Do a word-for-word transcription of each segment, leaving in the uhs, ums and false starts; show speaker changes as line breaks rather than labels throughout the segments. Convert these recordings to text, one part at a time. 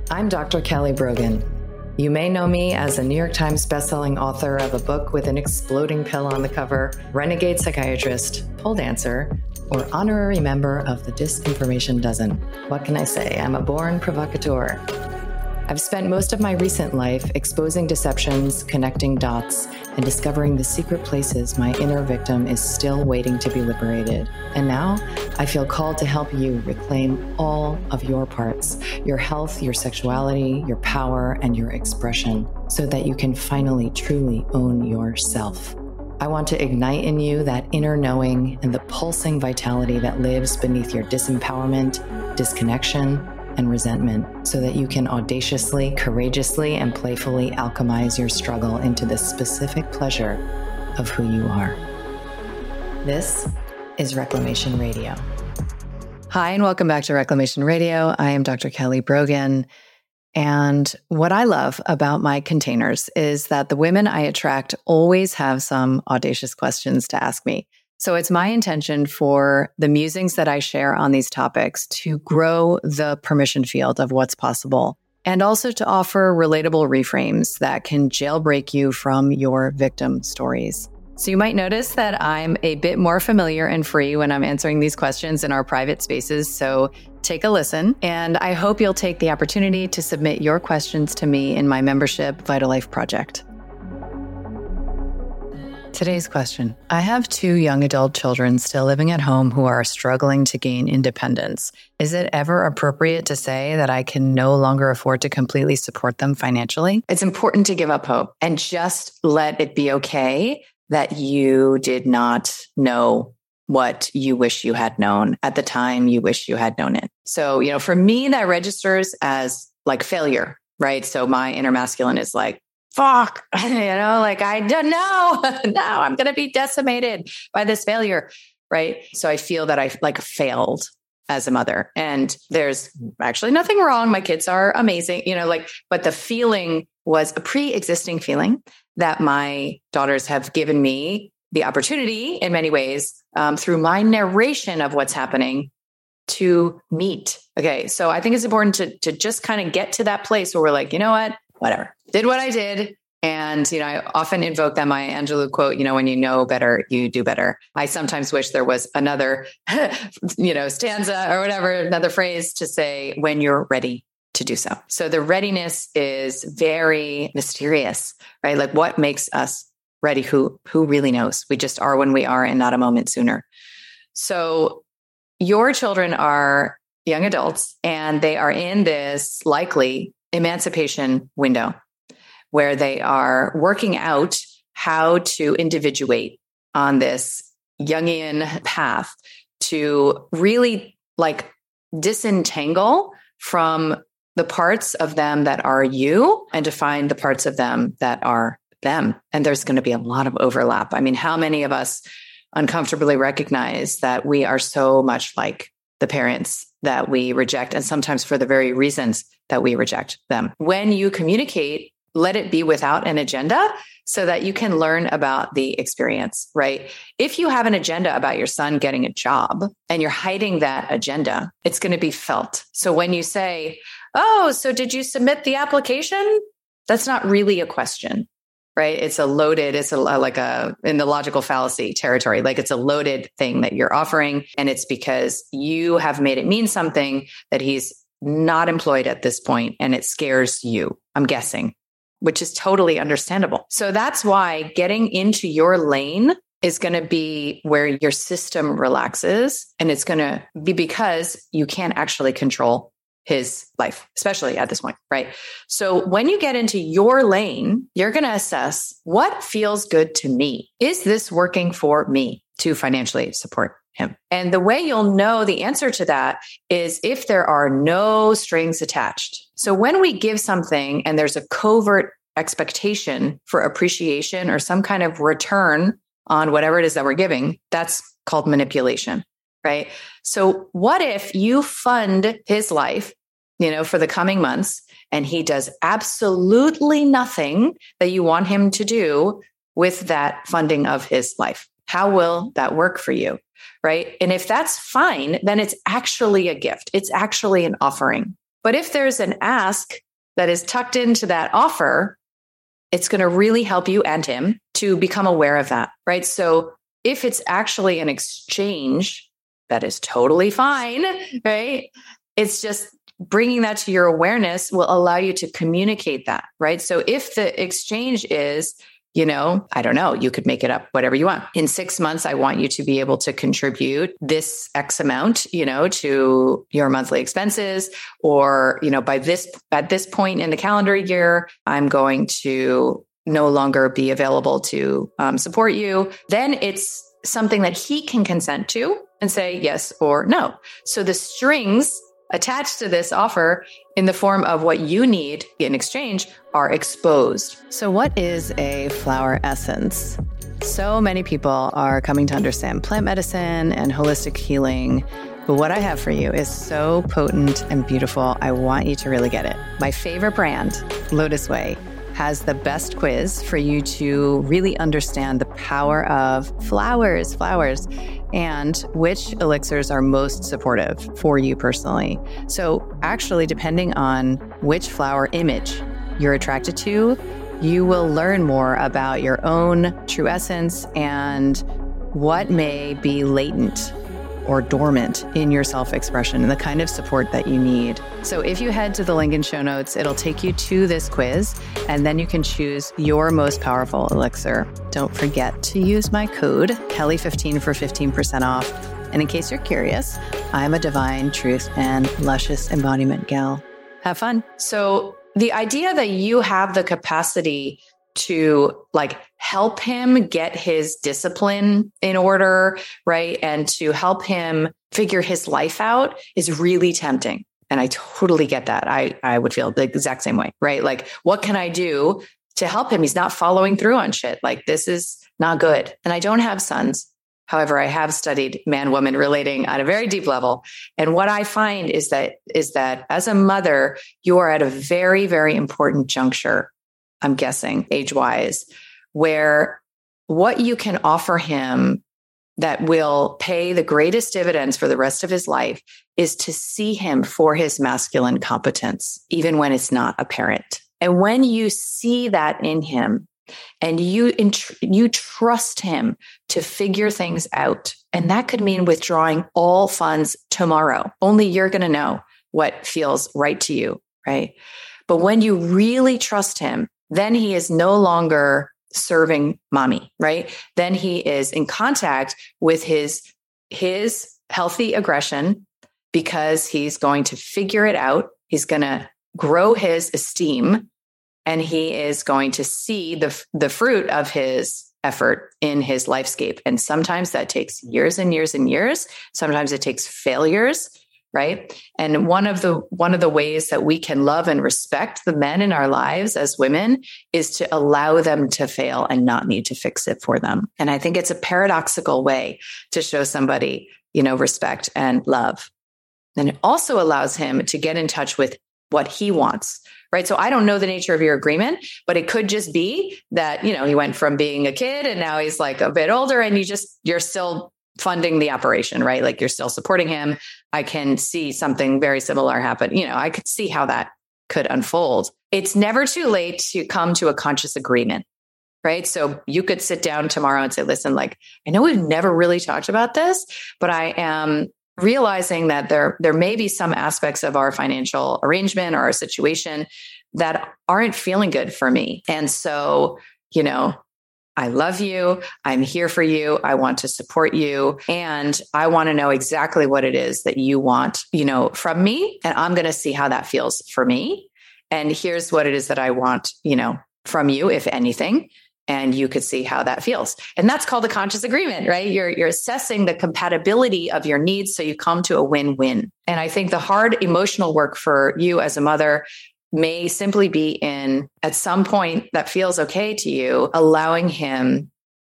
I'm Doctor Kelly Brogan. You may know me as a New York Times bestselling author of a book with an exploding pill on the cover, renegade psychiatrist, pole dancer, or honorary member of the Disinformation Dozen. What can I say? I'm a born provocateur. I've spent most of my recent life exposing deceptions, connecting dots, and discovering the secret places my inner victim is still waiting to be liberated. And now I feel called to help you reclaim all of your parts, your health, your sexuality, your power, and your expression, so that you can finally truly own yourself. I want to ignite in you that inner knowing and the pulsing vitality that lives beneath your disempowerment, disconnection, and resentment, so that you can audaciously, courageously, and playfully alchemize your struggle into the specific pleasure of who you are. This is Reclamation Radio. Hi, and welcome back to Reclamation Radio. I am Doctor Kelly Brogan. And what I love about my containers is that the women I attract always have some audacious questions to ask me. So it's my intention for the musings that I share on these topics to grow the permission field of what's possible, and also to offer relatable reframes that can jailbreak you from your victim stories. So you might notice that I'm a bit more familiar and free when I'm answering these questions in our private spaces. So take a listen, and I hope you'll take the opportunity to submit your questions to me in my membership Vital Life Project. Today's question. I have two young adult children still living at home who are struggling to gain independence. Is it ever appropriate to say that I can no longer afford to completely support them financially? It's important to give up hope and just let it be okay that you did not know what you wish you had known at the time you wish you had known it. So, you know, for me, that registers as like failure, right? So my inner masculine is like, fuck, you know, like I don't know. Now I'm going to be decimated by this failure, right? So I feel that I like failed as a mother, and there's actually nothing wrong. My kids are amazing, you know, like, but the feeling was a pre-existing feeling that my daughters have given me the opportunity in many ways um, through my narration of what's happening to meet. Okay. So I think it's important to, to just kind of get to that place where we're like, you know what? Whatever. Did what I did. And, you know, I often invoke that Maya Angelou quote, you know, when you know better, you do better. I sometimes wish there was another, you know, stanza or whatever, another phrase to say when you're ready to do so. So the readiness is very mysterious, right? Like what makes us ready? Who, who really knows? We just are when we are and not a moment sooner. So your children are young adults, and they are in this likely emancipation window where they are working out how to individuate on this Jungian path to really like disentangle from the parts of them that are you and to find the parts of them that are them. And there's going to be a lot of overlap. I mean, how many of us uncomfortably recognize that we are so much like the parents that we reject, and sometimes for the very reasons that we reject them? When you communicate, let it be without an agenda so that you can learn about the experience, right? If you have an agenda about your son getting a job and you're hiding that agenda, it's going to be felt. So when you say, oh, so did you submit the application? That's not really a question, right? It's a loaded, it's a like a, in the logical fallacy territory, like it's a loaded thing that you're offering. And it's because you have made it mean something that he's not employed at this point, and it scares you, I'm guessing, which is totally understandable. So that's why getting into your lane is going to be where your system relaxes. And it's going to be because you can't actually control his life, especially at this point, right? So when you get into your lane, you're going to assess what feels good to me. Is this working for me to financially support him? And the way you'll know the answer to that is if there are no strings attached. So when we give something and there's a covert expectation for appreciation or some kind of return on whatever it is that we're giving, that's called manipulation, right? So what if you fund his life, you know, for the coming months, and he does absolutely nothing that you want him to do with that funding of his life? How will that work for you, right? And if that's fine, then it's actually a gift. It's actually an offering. But if there's an ask that is tucked into that offer, it's going to really help you and him to become aware of that, right? So if it's actually an exchange, that is totally fine, right? It's just bringing that to your awareness will allow you to communicate that, right? So if the exchange is, you know, I don't know, you could make it up, whatever you want. In six months, I want you to be able to contribute this X amount, you know, to your monthly expenses, or, you know, by this, at this point in the calendar year, I'm going to no longer be available to um, support you. Then it's something that he can consent to and say yes or no. So the strings attached to this offer in the form of what you need in exchange are exposed. So what is a flower essence? So many people are coming to understand plant medicine and holistic healing, but what I have for you is so potent and beautiful. I want you to really get it. My favorite brand, Lotus Way, has the best quiz for you to really understand the power of flowers, flowers, and which elixirs are most supportive for you personally. So actually, depending on which flower image you're attracted to, you will learn more about your own true essence and what may be latent or dormant in your self-expression and the kind of support that you need. So if you head to the link in show notes, it'll take you to this quiz, and then you can choose your most powerful elixir. Don't forget to use my code Kelly fifteen for fifteen percent off. And in case you're curious, I'm a divine truth and luscious embodiment gal. Have fun. So the idea that you have the capacity to like help him get his discipline in order, right? And to help him figure his life out is really tempting. And I totally get that. I, I would feel the exact same way, right? Like, what can I do to help him? He's not following through on shit. Like, this is not good. And I don't have sons. However, I have studied man-woman relating on a very deep level. And what I find is that, is that as a mother, you are at a very, very important juncture, I'm guessing, age-wise, where what you can offer him that will pay the greatest dividends for the rest of his life is to see him for his masculine competence, even when it's not apparent. And when you see that in him and you, int- you trust him to figure things out, and that could mean withdrawing all funds tomorrow. Only you're going to know what feels right to you, right? But when you really trust him, then he is no longer serving mommy, right? Then he is in contact with his, his healthy aggression because he's going to figure it out. He's going to grow his esteem, and he is going to see the, the fruit of his effort in his lifescape. And sometimes that takes years and years and years. Sometimes it takes failures. Right. And one of the one of the ways that we can love and respect the men in our lives as women is to allow them to fail and not need to fix it for them. And I think it's a paradoxical way to show somebody, you know, respect and love. And it also allows him to get in touch with what he wants. Right. So I don't know the nature of your agreement, but it could just be that, you know, he went from being a kid and now he's like a bit older, and you just you're still funding the operation, right? Like, you're still supporting him. I can see something very similar happen. You know, I could see how that could unfold. It's never too late to come to a conscious agreement, right? So you could sit down tomorrow and say, listen, like, I know we've never really talked about this, but I am realizing that there, there may be some aspects of our financial arrangement or our situation that aren't feeling good for me. And so, you know, I love you. I'm here for you. I want to support you. And I want to know exactly what it is that you want, you know, from me. And I'm going to see how that feels for me. And here's what it is that I want, you know, from you, if anything. And you could see how that feels. And that's called a conscious agreement, right? You're, you're assessing the compatibility of your needs so you come to a win-win. And I think the hard emotional work for you as a mother may simply be in, at some point that feels okay to you, allowing him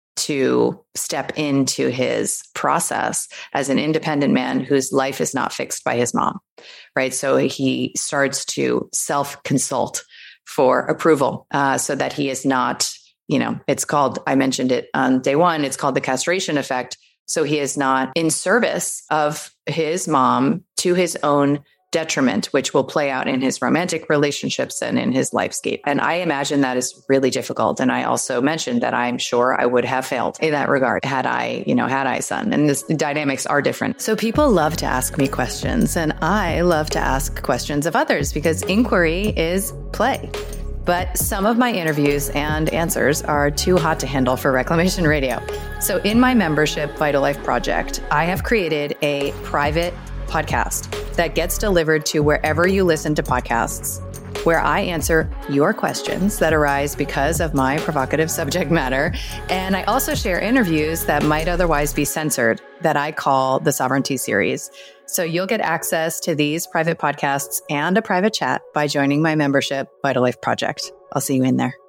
to step into his process as an independent man whose life is not fixed by his mom, right? So he starts to self-consult for approval uh, so that he is not, you know, it's called, I mentioned it on day one, it's called the castration effect. So he is not in service of his mom to his own detriment, which will play out in his romantic relationships and in his lifescape. And I imagine that is really difficult. And I also mentioned that I'm sure I would have failed in that regard had I, you know, had I a son. And this, the dynamics are different. So people love to ask me questions, and I love to ask questions of others because inquiry is play. But some of my interviews and answers are too hot to handle for Reclamation Radio. So in my membership Vital Life Project, I have created a private podcast that gets delivered to wherever you listen to podcasts, where I answer your questions that arise because of my provocative subject matter. And I also share interviews that might otherwise be censored that I call the Sovereignty Series. So you'll get access to these private podcasts and a private chat by joining my membership Vital Life Project. I'll see you in there.